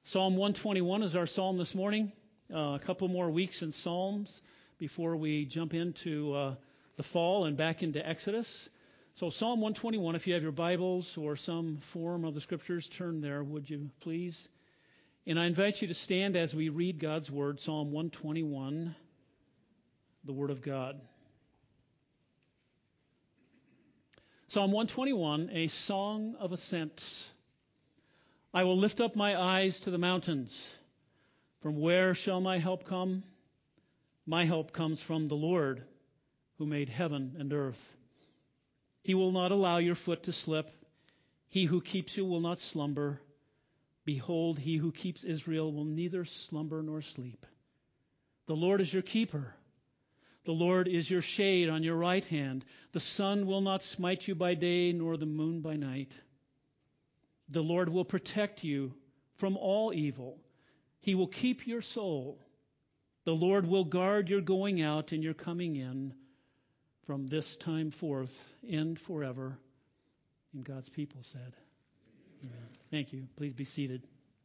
Psalm 121 is our psalm this morning. A couple more weeks in Psalms before we jump into the fall and back into Exodus. So Psalm 121, if you have your Bibles or some form of the Scriptures, turn there, would you please? And I invite you to stand as we read God's Word, Psalm 121, the Word of God. Psalm 121, a song of ascent. I will lift up my eyes to the mountains. From where shall my help come? My help comes from the Lord, who made heaven and earth. He will not allow your foot to slip. He who keeps you will not slumber. Behold, he who keeps Israel will neither slumber nor sleep. The Lord is your keeper. The Lord is your shade on your right hand. The sun will not smite you by day, nor the moon by night. The Lord will protect you from all evil. He will keep your soul. The Lord will guard your going out and your coming in from this time forth and forever. And God's people said, Amen. Thank you. Please be seated.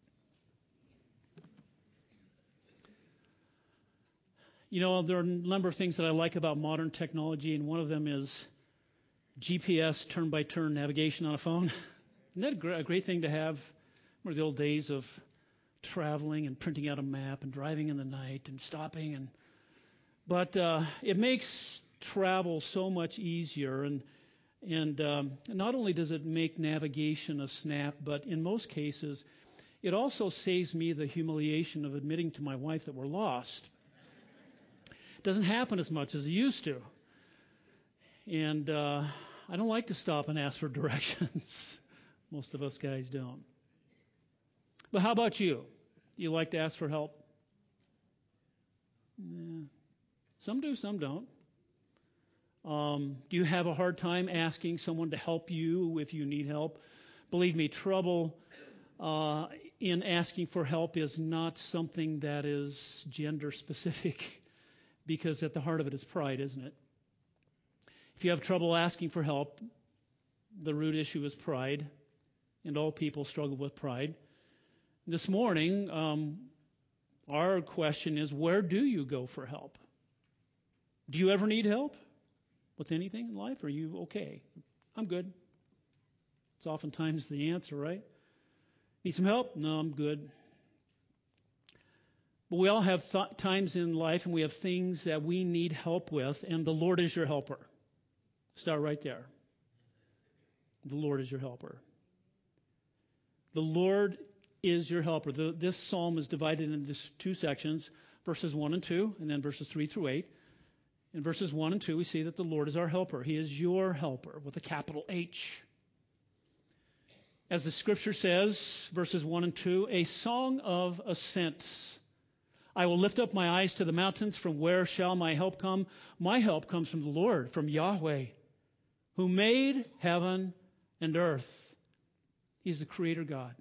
You know, there are a number of things that I like about modern technology, and one of them is GPS turn-by-turn navigation on a phone. Isn't that a great thing to have? Remember the old days of traveling and printing out a map and driving in the night and stopping, but it makes travel so much easier, and not only does it make navigation a snap, but in most cases it also saves me the humiliation of admitting to my wife that we're lost. It doesn't happen as much as it used to, and I don't like to stop and ask for directions. Most of us guys don't. But how about you? Do you like to ask for help? Yeah. Some do, some don't. Do you have a hard time asking someone to help you if you need help? Believe me, trouble in asking for help is not something that is gender specific, because at the heart of it is pride, isn't it? If you have trouble asking for help, the root issue is pride. And all people struggle with pride. This morning, our question is, where do you go for help? Do you ever need help with anything in life? Or are you okay? I'm good. It's oftentimes the answer, right? Need some help? No, I'm good. But we all have times in life, and we have things that we need help with, and the Lord is your helper. Start right there. The Lord is your helper. The Lord is your helper. This psalm is divided into two sections, verses 1 and 2, and then verses 3 through 8. In verses 1 and 2, we see that the Lord is our helper. He is your helper with a capital H. As the Scripture says, verses 1 and 2, a song of ascent. I will lift up my eyes to the mountains. From where shall my help come? My help comes from the Lord, from Yahweh, who made heaven and earth. He's the Creator God.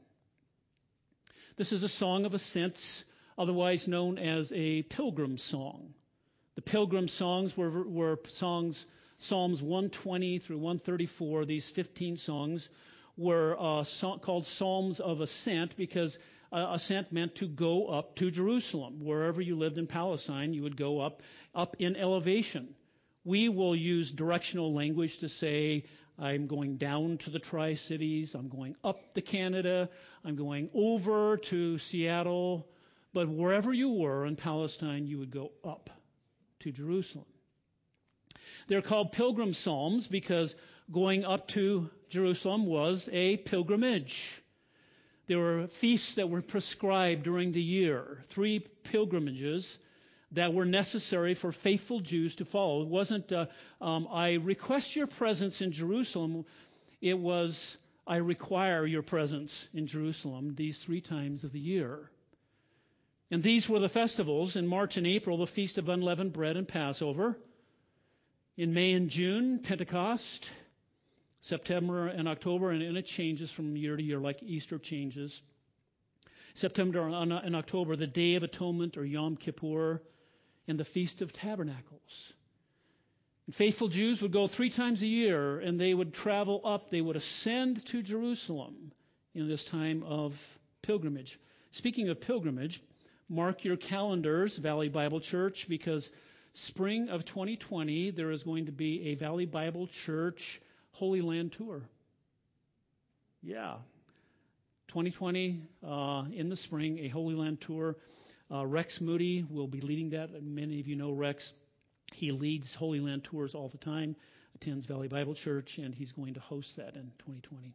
This is a song of ascents, otherwise known as a pilgrim song. The pilgrim songs were songs, Psalms 120 through 134. These 15 songs were called Psalms of Ascent because ascent meant to go up to Jerusalem. Wherever you lived in Palestine, you would go up in elevation. We will use directional language to say, I'm going down to the Tri-Cities, I'm going up to Canada, I'm going over to Seattle. But wherever you were in Palestine, you would go up to Jerusalem. They're called pilgrim psalms because going up to Jerusalem was a pilgrimage. There were feasts that were prescribed during the year, 3 pilgrimages that were necessary for faithful Jews to follow. It wasn't, I request your presence in Jerusalem. It was, I require your presence in Jerusalem these 3 times of the year. And these were the festivals. In March and April, the Feast of Unleavened Bread and Passover. In May and June, Pentecost. September and October, and it changes from year to year like Easter changes. September and October, the Day of Atonement or Yom Kippur, and the Feast of Tabernacles. And faithful Jews would go 3 times a year, and they would travel up. They would ascend to Jerusalem in this time of pilgrimage. Speaking of pilgrimage, mark your calendars, Valley Bible Church, because spring of 2020, there is going to be a Valley Bible Church Holy Land tour. Yeah. 2020, in the spring, a Holy Land tour. Rex Moody will be leading that. Many of you know Rex. He leads Holy Land tours all the time, attends Valley Bible Church, and he's going to host that in 2020.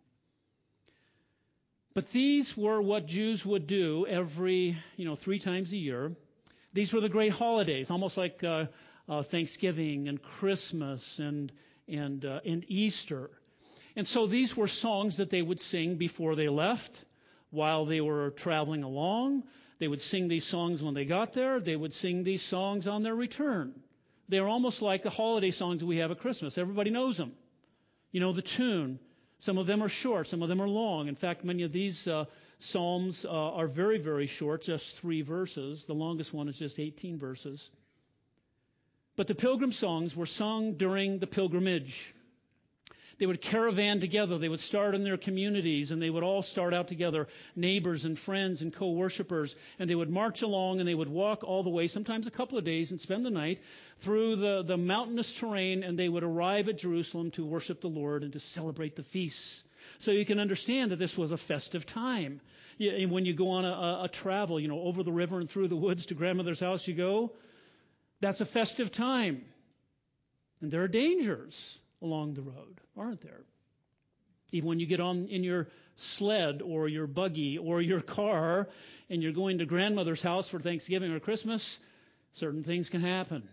But these were what Jews would do every, 3 times a year. These were the great holidays, almost like Thanksgiving and Christmas and Easter. And so these were songs that they would sing before they left, while they were traveling along. They would sing these songs when they got there. They would sing these songs on their return. They're almost like the holiday songs we have at Christmas. Everybody knows them. You know the tune. Some of them are short. Some of them are long. In fact, many of these psalms are very, very short, just 3 verses. The longest one is just 18 verses. But the pilgrim songs were sung during the pilgrimage. They would caravan together. They would start in their communities, and they would all start out together, neighbors and friends and co-worshipers. And they would march along, and they would walk all the way, sometimes a couple of days, and spend the night through the mountainous terrain, and they would arrive at Jerusalem to worship the Lord and to celebrate the feasts. So you can understand that this was a festive time. When you go on a travel, over the river and through the woods to grandmother's house you go, that's a festive time. And there are dangers along the road, aren't there? Even when you get on in your sled or your buggy or your car and you're going to grandmother's house for Thanksgiving or Christmas, certain things can happen.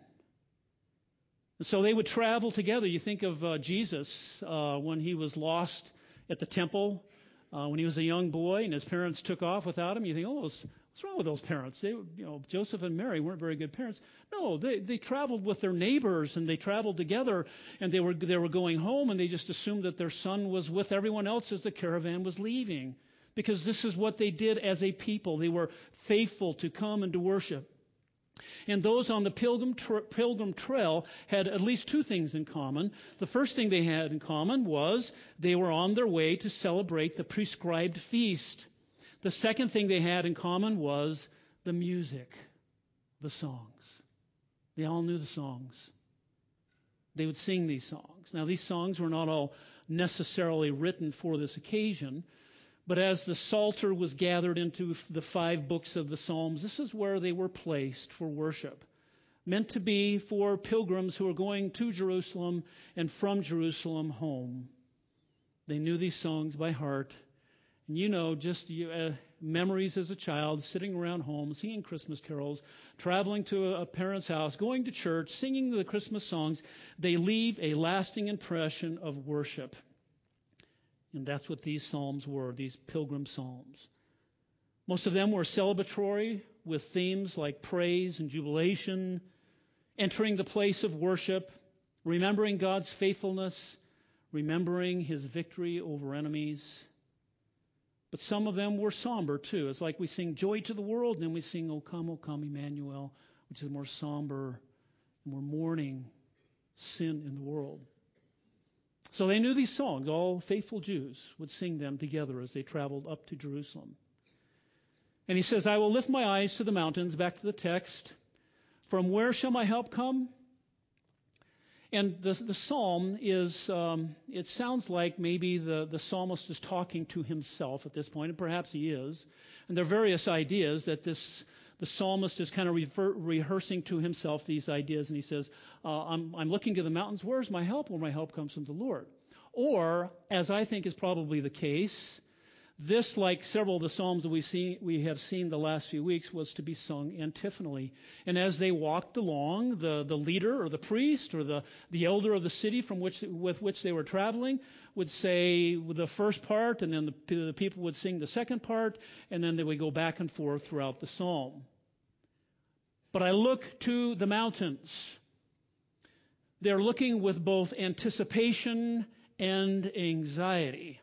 And so they would travel together. You think of Jesus when he was lost at the temple, when he was a young boy and his parents took off without him. You think, what's wrong with those parents? They, Joseph and Mary weren't very good parents. No, they traveled with their neighbors and they traveled together, and they were going home, and they just assumed that their son was with everyone else as the caravan was leaving, because this is what they did as a people. They were faithful to come and to worship. And those on the pilgrim trail had at least 2 things in common. The first thing they had in common was they were on their way to celebrate the prescribed feast. The second thing they had in common was the music, the songs. They all knew the songs. They would sing these songs. Now, these songs were not all necessarily written for this occasion, but as the Psalter was gathered into the 5 books of the Psalms, this is where they were placed for worship, meant to be for pilgrims who are going to Jerusalem and from Jerusalem home. They knew these songs by heart. And just memories as a child, sitting around home, singing Christmas carols, traveling to a parent's house, going to church, singing the Christmas songs. They leave a lasting impression of worship. And that's what these psalms were, these pilgrim psalms. Most of them were celebratory, with themes like praise and jubilation, entering the place of worship, remembering God's faithfulness, remembering his victory over enemies. But some of them were somber too. It's like we sing Joy to the World, and then we sing O Come, Emmanuel, which is more somber, more mourning sin in the world. So they knew these songs. All faithful Jews would sing them together as they traveled up to Jerusalem. And he says, I will lift my eyes to the mountains, back to the text. From where shall my help come? And the psalm is, it sounds like maybe the psalmist is talking to himself at this point, and perhaps he is. And there are various ideas that the psalmist is kind of rehearsing to himself these ideas, and he says, I'm looking to the mountains. Where's my help? Well, my help comes from the Lord. Or, as I think is probably the case, this, like several of the psalms that we have seen the last few weeks, was to be sung antiphonally. And as they walked along, the leader or the priest or the elder of the city with which they were traveling would say the first part, and then the people would sing the second part, and then they would go back and forth throughout the psalm. But I look to the mountains. They're looking with both anticipation and anxiety.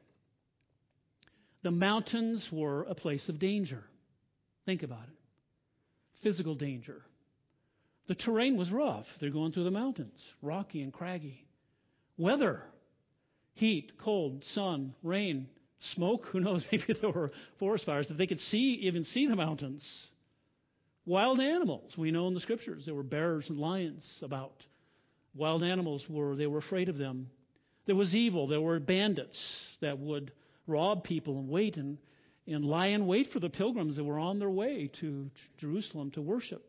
The mountains were a place of danger. Think about it. Physical danger. The terrain was rough. They're going through the mountains, rocky and craggy. Weather, heat, cold, sun, rain, Smoke, who knows, maybe there were forest fires, that they could even see the mountains. Wild animals, we know in the scriptures, there were bears and lions about. Wild animals they were afraid of them. There was evil, there were bandits that would rob people and wait and lie in wait for the pilgrims that were on their way to Jerusalem to worship.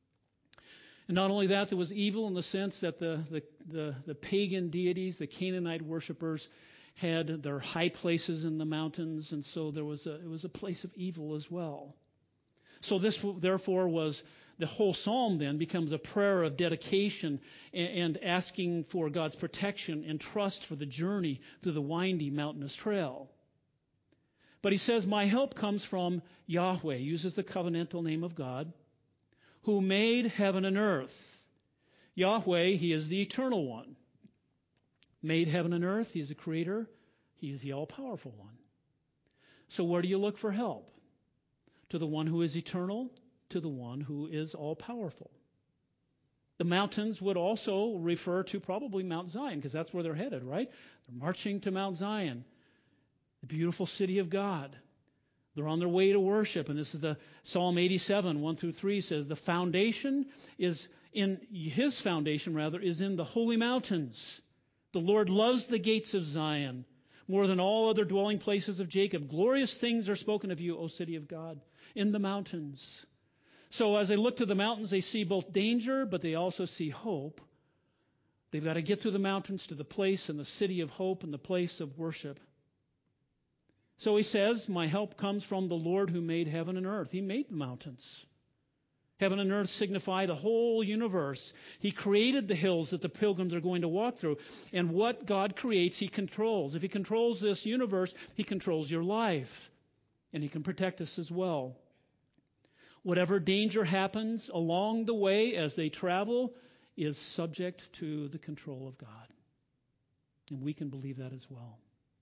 And not only that, there was evil in the sense that the pagan deities, the Canaanite worshipers, had their high places in the mountains, and so it was a place of evil as well. So this, therefore, was the whole psalm then becomes a prayer of dedication and asking for God's protection and trust for the journey through the windy mountainous trail. But he says, my help comes from Yahweh, uses the covenantal name of God, who made heaven and earth. Yahweh, he is the eternal one. Made heaven and earth, he's the creator, he's the all-powerful one. So where do you look for help? To the one who is eternal, to the one who is all-powerful. The mountains would also refer to probably Mount Zion, because that's where they're headed, right? They're marching to Mount Zion, the beautiful city of God. They're on their way to worship, and this is the Psalm 87, 1-3 says, the foundation is in, his foundation rather, is in the holy mountains. The Lord loves the gates of Zion more than all other dwelling places of Jacob. Glorious things are spoken of you, O city of God, in the mountains. So as they look to the mountains, they see both danger, but they also see hope. They've got to get through the mountains to the place and the city of hope and the place of worship. So he says, my help comes from the Lord who made heaven and earth. He made the mountains. Heaven and earth signify the whole universe. He created the hills that the pilgrims are going to walk through. And what God creates, he controls. If he controls this universe, he controls your life. And he can protect us as well. Whatever danger happens along the way as they travel is subject to the control of God. And we can believe that as well.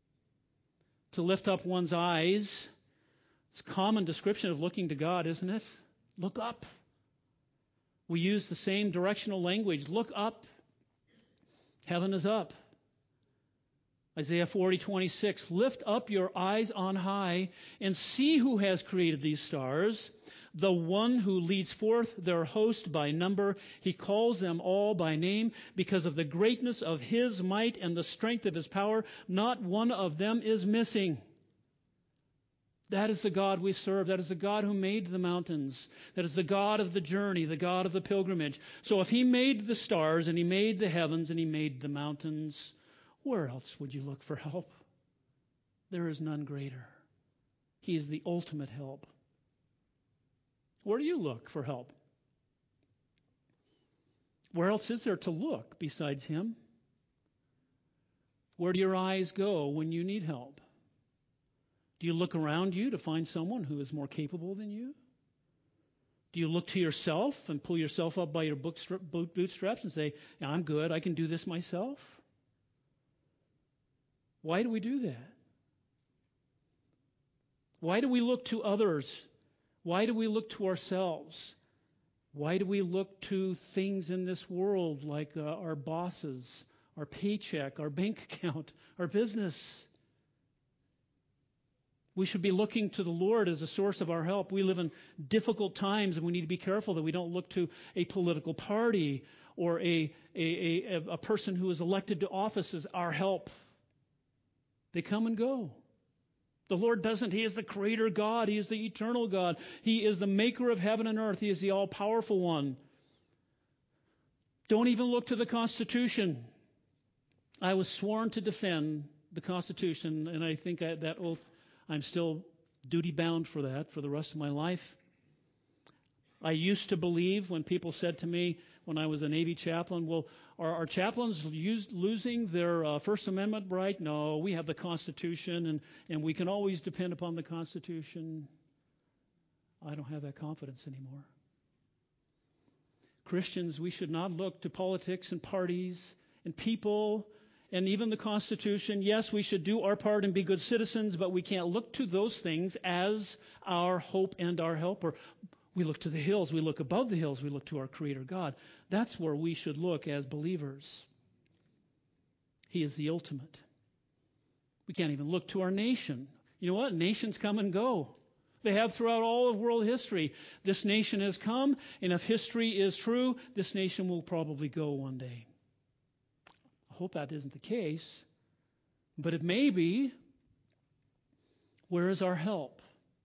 To lift up one's eyes, it's a common description of looking to God, isn't it? Look up. We use the same directional language. Look up. Heaven is up. Isaiah 40:26. Lift up your eyes on high and see who has created these stars. The one who leads forth their host by number. He calls them all by name because of the greatness of his might and the strength of his power. Not one of them is missing. That is the God we serve. That is the God who made the mountains. That is the God of the journey, the God of the pilgrimage. So if he made the stars and he made the heavens and he made the mountains, where else would you look for help? There is none greater. He is the ultimate help. Where do you look for help? Where else is there to look besides him? Where do your eyes go when you need help? Do you look around you to find someone who is more capable than you? Do you look to yourself and pull yourself up by your bootstraps and say, I'm good, I can do this myself? Why do we do that? Why do we look to others? Why do we look to ourselves? Why do we look to things in this world like our bosses, our paycheck, our bank account, our business? We should be looking to the Lord as a source of our help. We live in difficult times, and we need to be careful that we don't look to a political party or a person who is elected to office as our help. They come and go. The Lord doesn't. He is the creator God. He is the eternal God. He is the maker of heaven and earth. He is the all-powerful one. Don't even look to the Constitution. I was sworn to defend the Constitution, and I think that oath, I'm still duty-bound for that for the rest of my life. I used to believe when people said to me when I was a Navy chaplain, well, are chaplains losing their First Amendment right? No, we have the Constitution, and we can always depend upon the Constitution. I don't have that confidence anymore. Christians, we should not look to politics and parties and people and even the Constitution. Yes, we should do our part and be good citizens, but we can't look to those things as our hope and our helper. We look to the hills. We look above the hills. We look to our Creator God. That's where we should look as believers. He is the ultimate. We can't even look to our nation. You know what? Nations come and go. They have throughout all of world history. This nation has come, and if history is true, this nation will probably go one day. I hope that isn't the case, but it may be. Where is our help?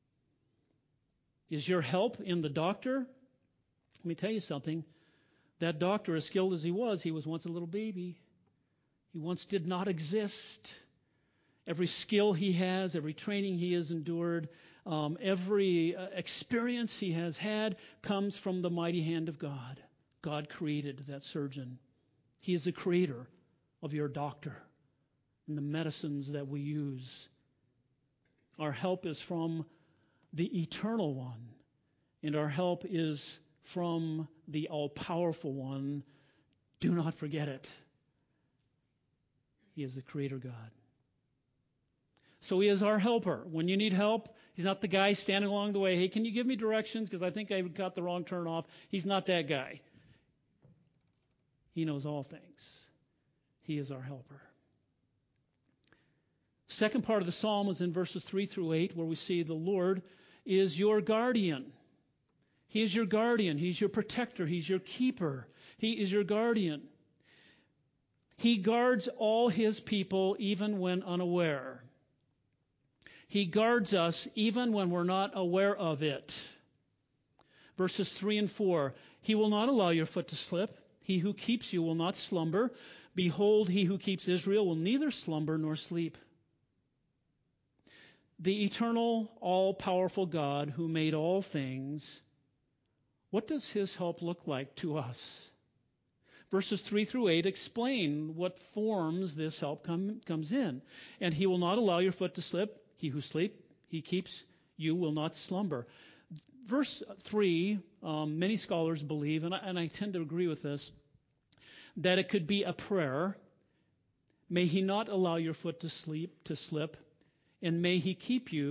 Is your help in the doctor? Let me tell you something. That doctor, as skilled as he was once a little baby. He once did not exist. Every skill he has, every training he has endured, every experience he has had comes from the mighty hand of God. God created that surgeon. He is the creator of your doctor and the medicines that we use. Our help is from the Eternal One, and our help is from the All-Powerful One. Do not forget it. He is the Creator God. So He is our helper. When you need help, He's not the guy standing along the way. Hey, can you give me directions? Because I think I got the wrong turn off. He's not that guy. He knows all things. He is our helper. Second part of the psalm is in verses 3 through 8, where we see the Lord is your guardian. He is your guardian. He's your protector. He's your keeper. He is your guardian. He guards all His people even when unaware. He guards us even when we're not aware of it. Verses 3 and 4, He will not allow your foot to slip. He who keeps you will not slumber. Behold, He who keeps Israel will neither slumber nor sleep. The eternal, all-powerful God who made all things, what does His help look like to us? Verses 3 through 8 explain what forms this help comes in. And He will not allow your foot to slip. He keeps you will not slumber. Verse 3, many scholars believe, and I tend to agree with this, that it could be a prayer. May He not allow your foot to slip, and may He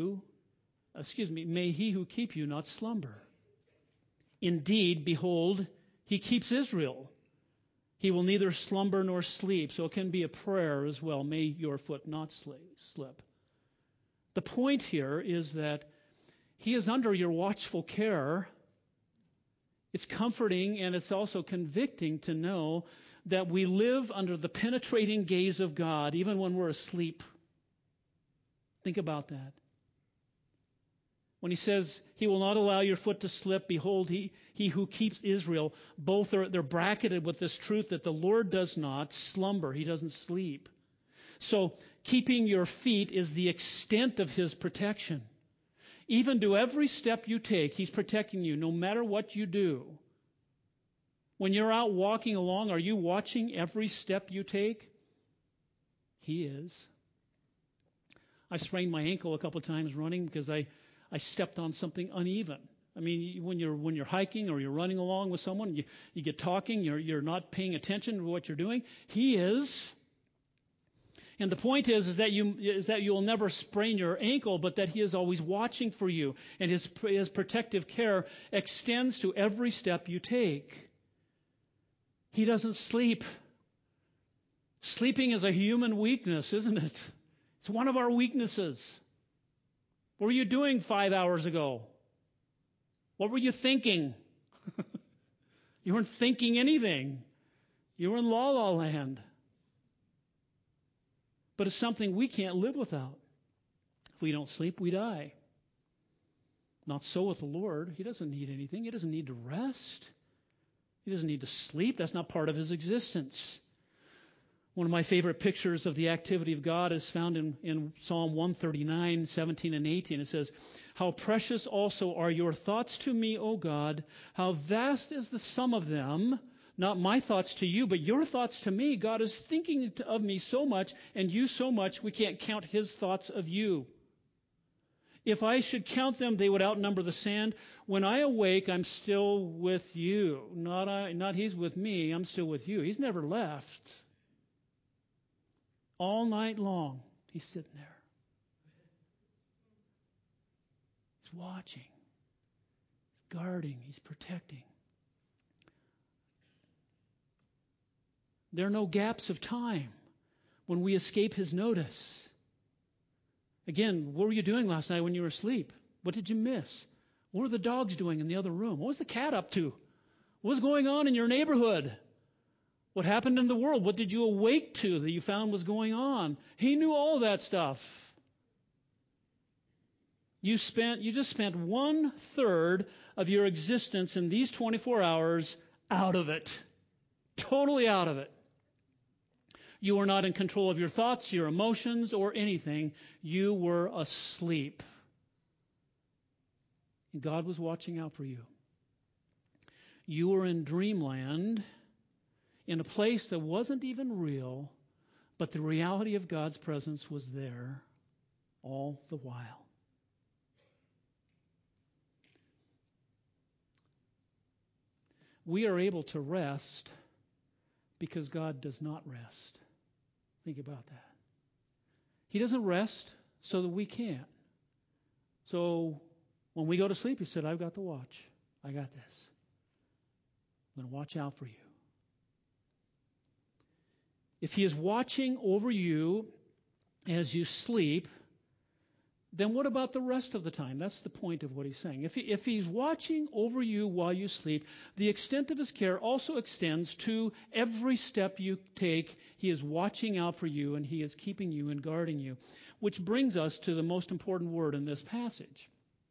who keep you not slumber. Indeed, behold, He keeps Israel. He will neither slumber nor sleep. So it can be a prayer as well. May your foot not slip. The point here is that He is under your watchful care. It's comforting and it's also convicting to know that we live under the penetrating gaze of God even when we're asleep. Think about that. When He says He will not allow your foot to slip, behold, He who keeps Israel, they're bracketed with this truth that the Lord does not slumber. He doesn't sleep. So keeping your feet is the extent of His protection. Even to every step you take, He's protecting you no matter what you do. When you're out walking along, are you watching every step you take? He is. I sprained my ankle a couple of times running because I stepped on something uneven. I mean, when you're hiking or you're running along with someone, you get talking, you're not paying attention to what you're doing. He is. And the point is that you'll never sprain your ankle, but that He is always watching for you, and His protective care extends to every step you take. He doesn't sleep. Sleeping is a human weakness, isn't it? It's one of our weaknesses. What were you doing 5 hours ago? What were you thinking? You weren't thinking anything. You were in la-la land. But it's something we can't live without. If we don't sleep, we die. Not so with the Lord. He doesn't need anything. He doesn't need to rest. He doesn't need to sleep. That's not part of His existence. One of my favorite pictures of the activity of God is found in Psalm 139, 17 and 18. It says, How precious also are your thoughts to me, O God. How vast is the sum of them. Not my thoughts to you, but your thoughts to me. God is thinking of me so much and you so much, we can't count His thoughts of you. If I should count them, they would outnumber the sand. When I awake, I'm still with you. Not He's with me, I'm still with you. He's never left. All night long, He's sitting there. He's watching. He's guarding. He's protecting. There are no gaps of time when we escape His notice. Again, what were you doing last night when you were asleep? What did you miss? What were the dogs doing in the other room? What was the cat up to? What was going on in your neighborhood? What happened in the world? What did you awake to that you found was going on? He knew all that stuff. You just spent 1/3 of your existence in these 24 hours out of it. Totally out of it. You were not in control of your thoughts, your emotions, or anything. You were asleep. And God was watching out for you. You were in dreamland, in a place that wasn't even real, but the reality of God's presence was there all the while. We are able to rest because God does not rest. Think about that. He doesn't rest so that we can't. So when we go to sleep, he said, I've got the watch. I got this. I'm going to watch out for you. If he is watching over you as you sleep, then what about the rest of the time? That's the point of what he's saying. If he's watching over you while you sleep, the extent of his care also extends to every step you take. He is watching out for you, and he is keeping you and guarding you. Which brings us to the most important word in this passage.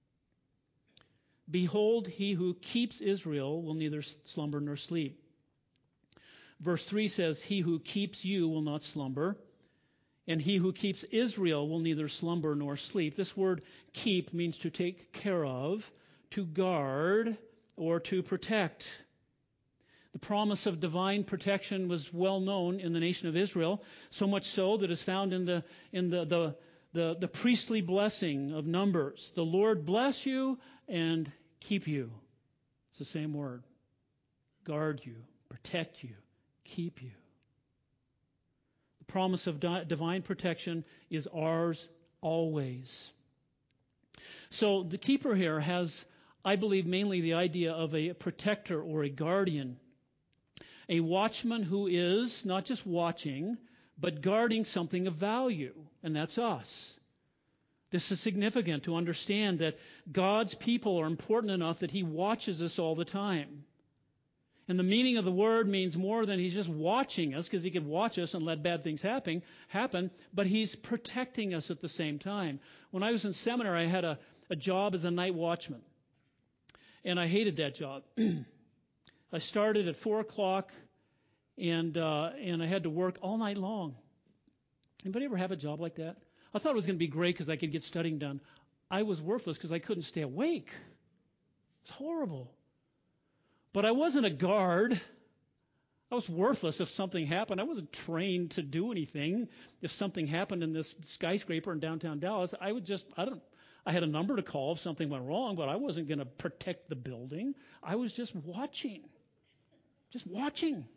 Behold, he who keeps Israel will neither slumber nor sleep. Verse 3 says, he who keeps you will not slumber. And he who keeps Israel will neither slumber nor sleep. This word keep means to take care of, to guard, or to protect. The promise of divine protection was well known in the nation of Israel, so much so that it's found in the priestly blessing of Numbers. The Lord bless you and keep you. It's the same word. Guard you, protect you, keep you. Promise of divine protection is ours always. So the keeper here has, I believe, mainly the idea of a protector or a guardian, a watchman who is not just watching, but guarding something of value, and that's us. This is significant to understand that God's people are important enough that he watches us all the time. And the meaning of the word means more than he's just watching us, because he could watch us and let bad things happen, but he's protecting us at the same time. When I was in seminary, I had a job as a night watchman, and I hated that job. I started at 4 o'clock, and I had to work all night long. Anybody ever have a job like that? I thought it was going to be great because I could get studying done. I was worthless because I couldn't stay awake. It's horrible. But I wasn't a guard. I was worthless if something happened. I wasn't trained to do anything. If something happened in this skyscraper in downtown Dallas, I had a number to call if something went wrong, but I wasn't going to protect the building. I was just watching. Just watching.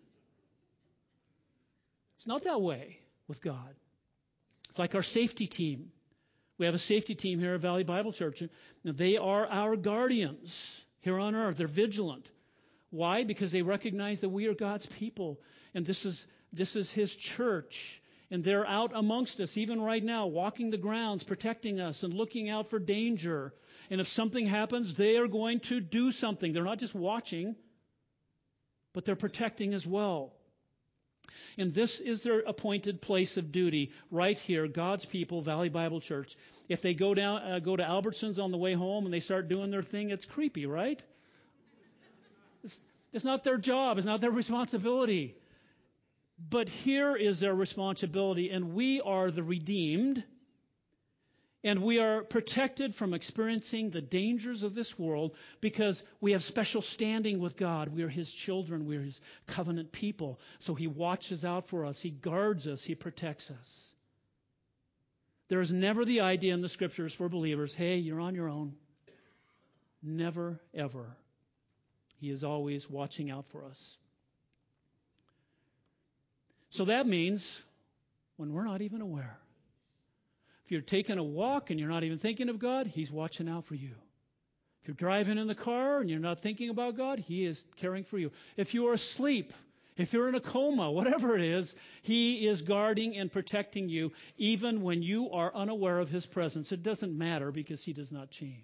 It's not that way with God. It's like our safety team. We have a safety team here at Valley Bible Church. And they are our guardians here on earth. They're vigilant. Why? Because they recognize that we are God's people, and this is his church, and they're out amongst us even right now, walking the grounds, protecting us and looking out for danger. And if something happens, they are going to do something. They're not just watching, but they're protecting as well. And this is their appointed place of duty right here, God's people, Valley Bible Church. If they go to Albertsons on the way home and they start doing their thing, it's creepy, right? It's not their job. It's not their responsibility. But here is their responsibility, and we are the redeemed, and we are protected from experiencing the dangers of this world because we have special standing with God. We are his children. We are his covenant people. So he watches out for us. He guards us. He protects us. There is never the idea in the scriptures for believers, hey, you're on your own. Never, ever. He is always watching out for us. So that means when we're not even aware. If you're taking a walk and you're not even thinking of God, he's watching out for you. If you're driving in the car and you're not thinking about God, he is caring for you. If you are asleep If you're in a coma, whatever it is, He is guarding and protecting you even when you are unaware of His presence. It doesn't matter because He does not change.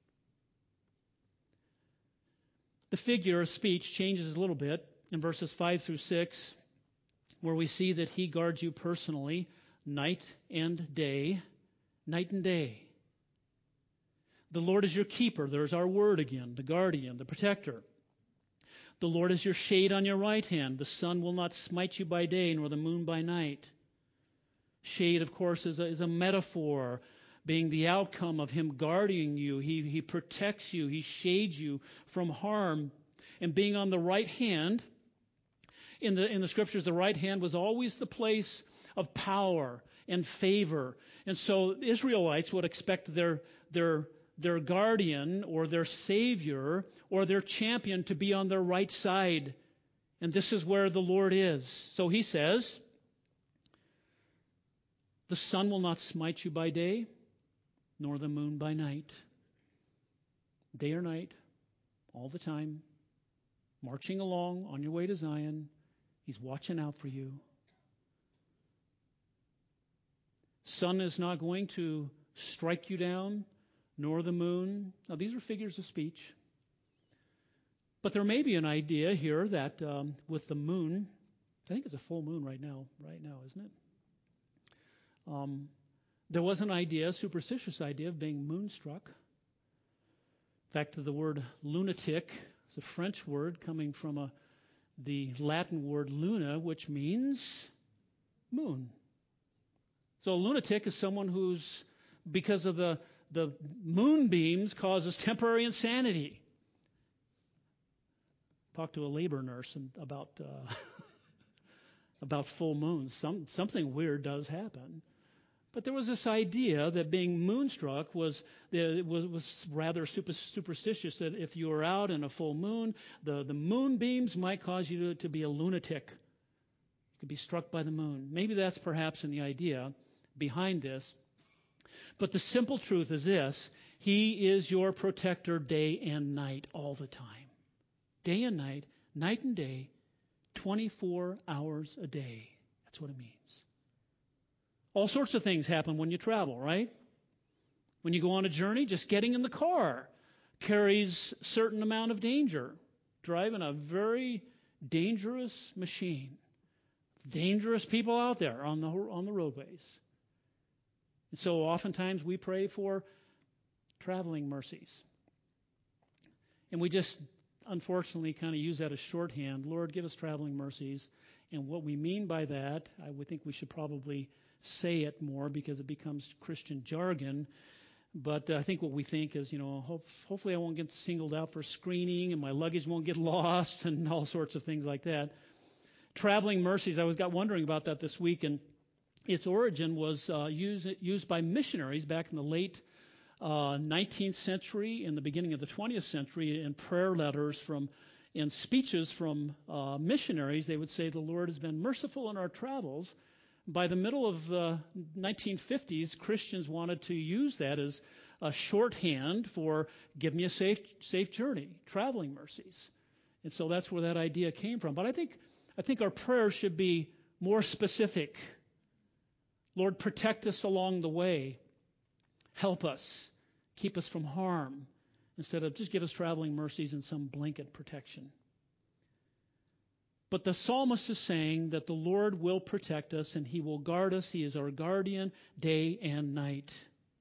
The figure of speech changes a little bit in verses 5 through 6, where we see that He guards you personally, night and day. Night and day. The Lord is your keeper. There's our word again, the guardian, the protector. The Lord is your shade on your right hand. The sun will not smite you by day, nor the moon by night. Shade, of course, is a metaphor, being the outcome of Him guarding you. He protects you. He shades you from harm. And being on the right hand, in the Scriptures, the right hand was always the place of power and favor. And so the Israelites would expect their guardian or their savior or their champion to be on their right side. And this is where the Lord is. So He says, the sun will not smite you by day, nor the moon by night. Day or night, all the time, marching along on your way to Zion, He's watching out for you. Sun is not going to strike you down, nor the moon. Now, these are figures of speech. But there may be an idea here that with the moon, I think it's a full moon right now, isn't it? There was an idea, a superstitious idea, of being moonstruck. In fact, the word lunatic is a French word coming from the Latin word luna, which means moon. So a lunatic is someone who's, because of the moonbeams, causes temporary insanity. Talked to a labor nurse about about full moons. Something weird does happen. But there was this idea that being moonstruck was rather superstitious, that if you were out in a full moon, the moonbeams might cause you to be a lunatic. You could be struck by the moon. Maybe that's perhaps in the idea behind this. But the simple truth is this: He is your protector day and night, all the time. Day and night, night and day, 24 hours a day. That's what it means. All sorts of things happen when you travel, right? When you go on a journey, just getting in the car carries a certain amount of danger. Driving a very dangerous machine. Dangerous people out there on the roadways. And so oftentimes we pray for traveling mercies. And we just unfortunately kind of use that as shorthand. Lord, give us traveling mercies. And what we mean by that, I would think we should probably say it more because it becomes Christian jargon. But I think what we think is, hopefully I won't get singled out for screening and my luggage won't get lost and all sorts of things like that. Traveling mercies, I got wondering about that this week, and its origin was used by missionaries back in the late 19th century, in the beginning of the 20th century, in prayer letters in speeches from missionaries. They would say, the Lord has been merciful in our travels. By the middle of the 1950s, Christians wanted to use that as a shorthand for give me a safe journey, traveling mercies. And so that's where that idea came from. But I think our prayers should be more specific. Lord, protect us along the way. Help us. Keep us from harm. Instead of just give us traveling mercies and some blanket protection. But the psalmist is saying that the Lord will protect us and He will guard us. He is our guardian day and night.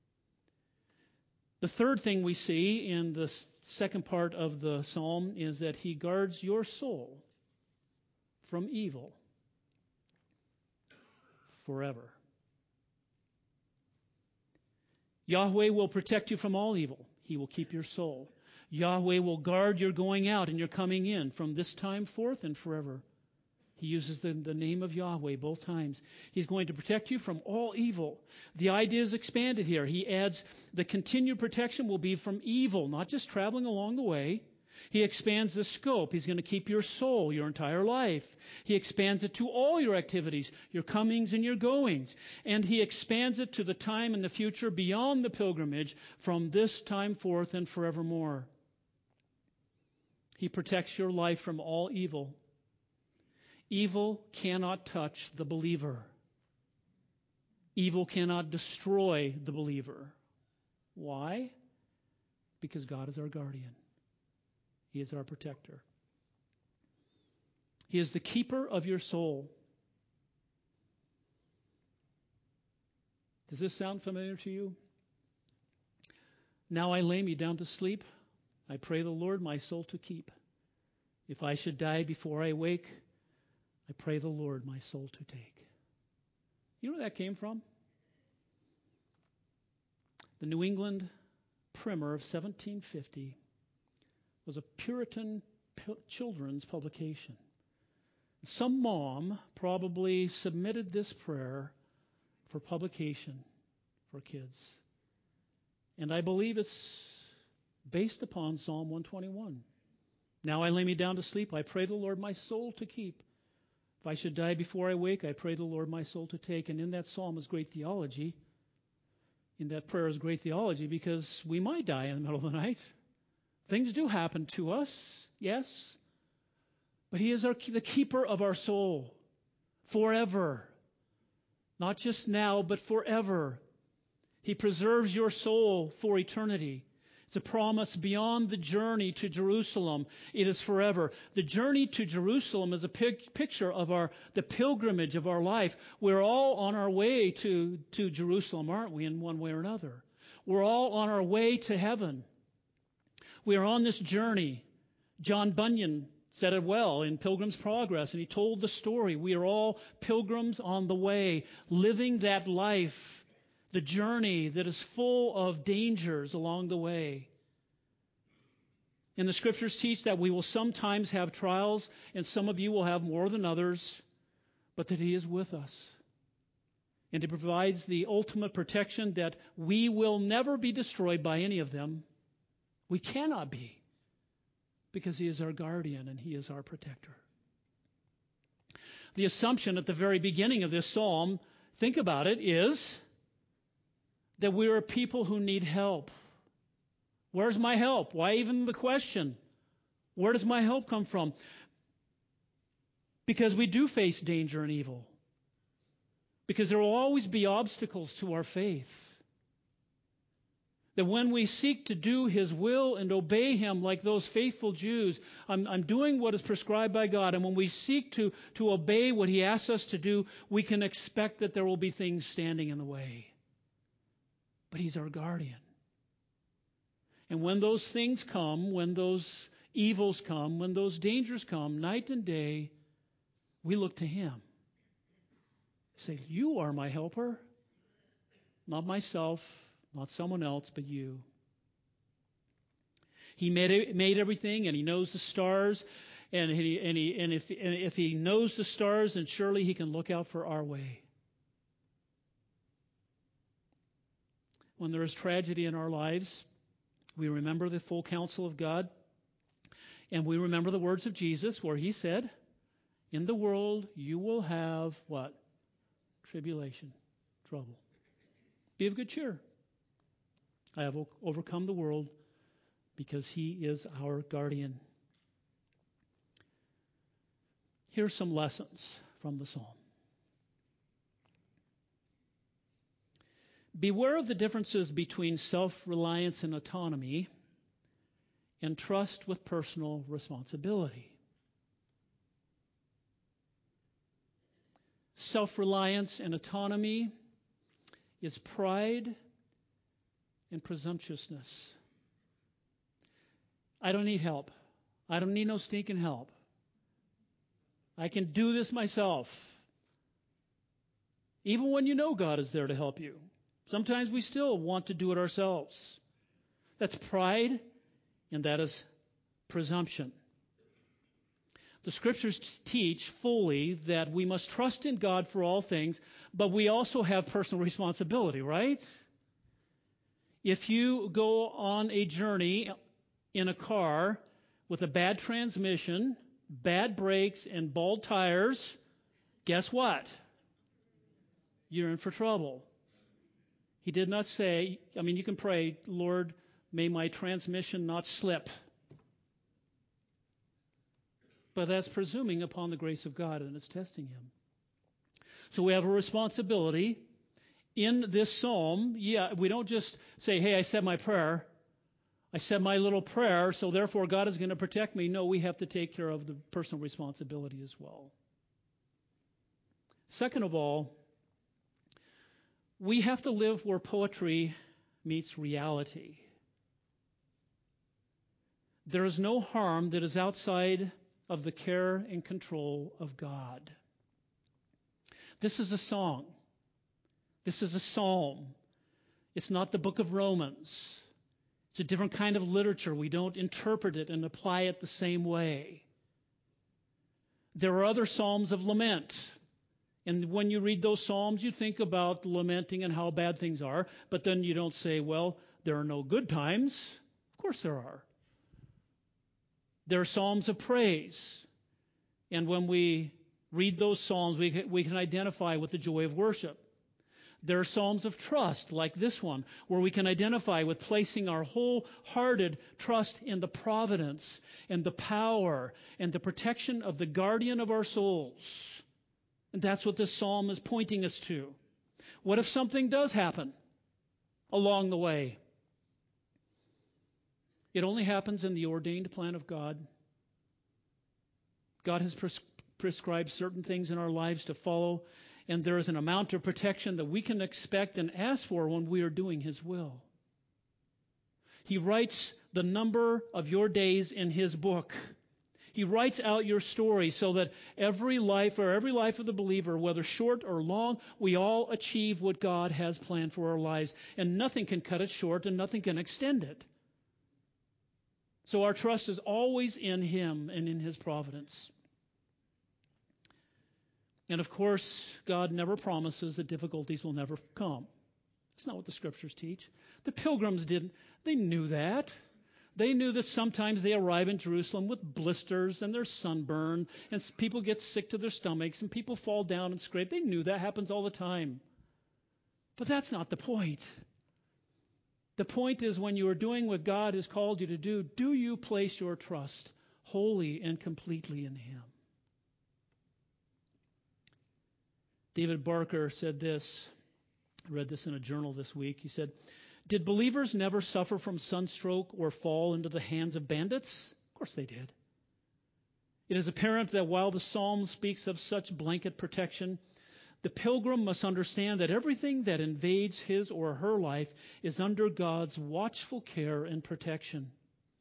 The third thing we see in the second part of the psalm is that He guards your soul from evil forever. Yahweh will protect you from all evil. He will keep your soul. Yahweh will guard your going out and your coming in from this time forth and forever. He uses the name of Yahweh both times. He's going to protect you from all evil. The idea is expanded here. He adds the continued protection will be from evil, not just traveling along the way. He expands the scope. He's going to keep your soul your entire life. He expands it to all your activities, your comings and your goings. And He expands it to the time in the future beyond the pilgrimage from this time forth and forevermore. He protects your life from all evil. Evil cannot touch the believer. Evil cannot destroy the believer. Why? Because God is our guardian. He is our protector. He is the keeper of your soul. Does this sound familiar to you? Now I lay me down to sleep. I pray the Lord my soul to keep. If I should die before I wake, I pray the Lord my soul to take. You know where that came from? The New England Primer of 1750 was a Puritan children's publication. Some mom probably submitted this prayer for publication for kids. And I believe it's based upon Psalm 121. Now I lay me down to sleep. I pray the Lord my soul to keep. If I should die before I wake, I pray the Lord my soul to take. And in that psalm is great theology. In that prayer is great theology because we might die in the middle of the night. Things do happen to us, yes. But He is the keeper of our soul forever. Not just now, but forever. He preserves your soul for eternity. It's a promise beyond the journey to Jerusalem. It is forever. The journey to Jerusalem is a picture of the pilgrimage of our life. We're all on our way to Jerusalem, aren't we, in one way or another? We're all on our way to heaven. We are on this journey. John Bunyan said it well in Pilgrim's Progress, and he told the story. We are all pilgrims on the way, living that life, the journey that is full of dangers along the way. And the Scriptures teach that we will sometimes have trials, and some of you will have more than others, but that He is with us. And He provides the ultimate protection that we will never be destroyed by any of them. We cannot be, because He is our guardian and He is our protector. The assumption at the very beginning of this psalm, think about it, is that we are people who need help. Where's my help? Why even the question? Where does my help come from? Because we do face danger and evil. Because there will always be obstacles to our faith. That when we seek to do His will and obey Him like those faithful Jews, I'm doing what is prescribed by God. And when we seek to obey what He asks us to do, we can expect that there will be things standing in the way. But He's our guardian. And when those things come, when those evils come, when those dangers come, night and day, we look to Him. Say, You are my helper. Not myself, not someone else, but You. He made everything, and He knows the stars. And if He knows the stars, then surely He can look out for our way. When there is tragedy in our lives, we remember the full counsel of God, and we remember the words of Jesus where He said, in the world you will have what? Tribulation, trouble. Be of good cheer. I have overcome the world because He is our guardian. Here's some lessons from the psalm. Beware of the differences between self-reliance and autonomy and trust with personal responsibility. Self-reliance and autonomy is pride and presumptuousness. I don't need help. I don't need no stinking help. I can do this myself. Even when you know God is there to help you. Sometimes we still want to do it ourselves. That's pride, and that is presumption. The Scriptures teach fully that we must trust in God for all things, but we also have personal responsibility, right? If you go on a journey in a car with a bad transmission, bad brakes, and bald tires, guess what? You're in for trouble. He did not say, you can pray, Lord, may my transmission not slip. But that's presuming upon the grace of God, and it's testing him. So we have a responsibility in this psalm. Yeah, we don't just say, hey, I said my prayer. I said my little prayer, so therefore God is going to protect me. No, we have to take care of the personal responsibility as well. Second of all, we have to live where poetry meets reality. There is no harm that is outside of the care and control of God. This is a song. This is a psalm. It's not the book of Romans. It's a different kind of literature. We don't interpret it and apply it the same way. There are other psalms of lament. And when you read those psalms, you think about lamenting and how bad things are. But then you don't say, well, there are no good times. Of course there are. There are psalms of praise. And when we read those psalms, we can identify with the joy of worship. There are psalms of trust, like this one, where we can identify with placing our wholehearted trust in the providence and the power and the protection of the guardian of our souls. And that's what this psalm is pointing us to. What if something does happen along the way? It only happens in the ordained plan of God. God has prescribed certain things in our lives to follow, and there is an amount of protection that we can expect and ask for when we are doing His will. He writes the number of your days in His book. He writes out your story so that every life of the believer, whether short or long, we all achieve what God has planned for our lives, and nothing can cut it short and nothing can extend it. So our trust is always in Him and in His providence. And of course, God never promises that difficulties will never come. That's not what the Scriptures teach. The pilgrims didn't. They knew that. They knew that sometimes they arrive in Jerusalem with blisters and they're sunburned and people get sick to their stomachs and people fall down and scrape. They knew that happens all the time. But that's not the point. The point is, when you are doing what God has called you to do you place your trust wholly and completely in Him? David Barker said this. I read this in a journal this week. He said, "Did believers never suffer from sunstroke or fall into the hands of bandits? Of course they did. It is apparent that while the Psalm speaks of such blanket protection, the pilgrim must understand that everything that invades his or her life is under God's watchful care and protection.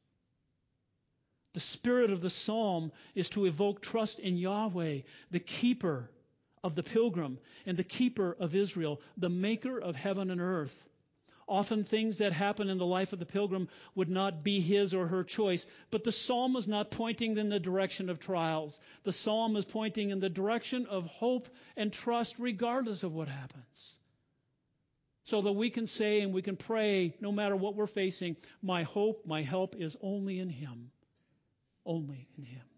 The spirit of the Psalm is to evoke trust in Yahweh, the keeper of the pilgrim and the keeper of Israel, the maker of heaven and earth. Often things that happen in the life of the pilgrim would not be his or her choice, but the psalm is not pointing in the direction of trials. The psalm is pointing in the direction of hope and trust regardless of what happens. So that we can say and we can pray, no matter what we're facing, my hope, my help is only in Him. Only in Him.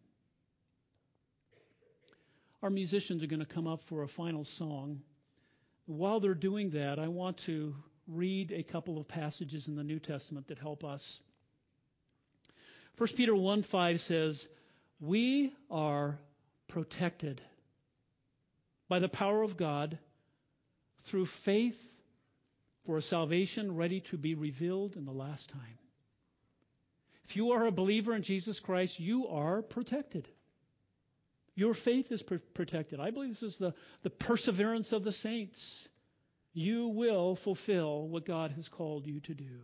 Our musicians are going to come up for a final song. While they're doing that, I want to read a couple of passages in the New Testament that help us. 1 Peter 1:5 says, "We are protected by the power of God through faith for a salvation ready to be revealed in the last time." If you are a believer in Jesus Christ, you are protected. Your faith is protected. I believe this is the perseverance of the saints. You will fulfill what God has called you to do.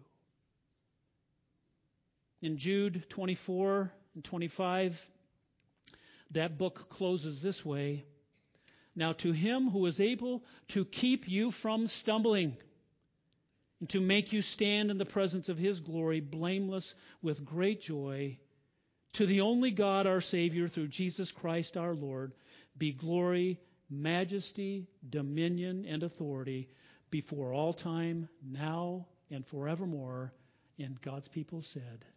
In Jude 24 and 25, that book closes this way. "Now to Him who is able to keep you from stumbling and to make you stand in the presence of His glory, blameless with great joy, to the only God our Savior through Jesus Christ our Lord, be glory, majesty, dominion, and authority before all time, now and forevermore." And God's people said,